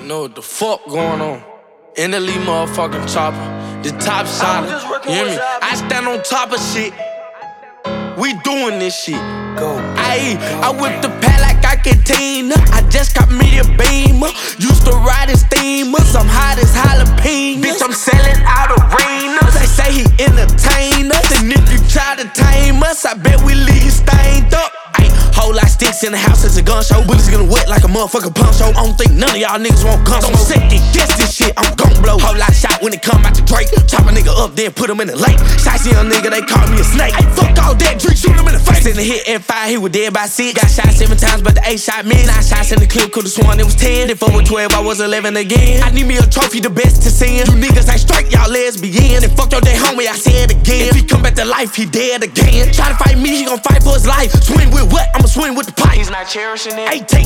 know what the fuck going on. In the lead motherfucking chopper, the top shot. You hear me? I stand on top of shit. We doing this shit. I whip the pad like I can Tina. I just got me a Beamer. Used to ride in steamers. I'm hot as jalapeno. Bitch, I'm selling out arenas. They say he entertain us, and if you try to tame us, I bet we leave stained up. Whole lot sticks in the house, it's a gun show. Bullets getting wet like a motherfucking punch show. I don't think none of y'all niggas won't come. Don't second guess this shit, I'm gon' blow. Whole lot shot when it come out the Drake. Chop a nigga up, then put him in the lake. Shicey young nigga, they call me a snake. Ay, fuck all that, drink, shoot him in the face. In the hit F5, he was dead by 6. Got shot 7 times, but the 8 shot missed. 9 shots in the clip, could've sworn it was 10. Then 4 with 12, I was 11 again. I need me a trophy, the best to send. You niggas ain't straight, y'all lesbian. And fuck your day homie, I said again. If he come back to life, he dead again. Try to fight me, he gon' fight for his life. Swing with what? I'ma swing with the pipe. He's not cherishing it. Hey, take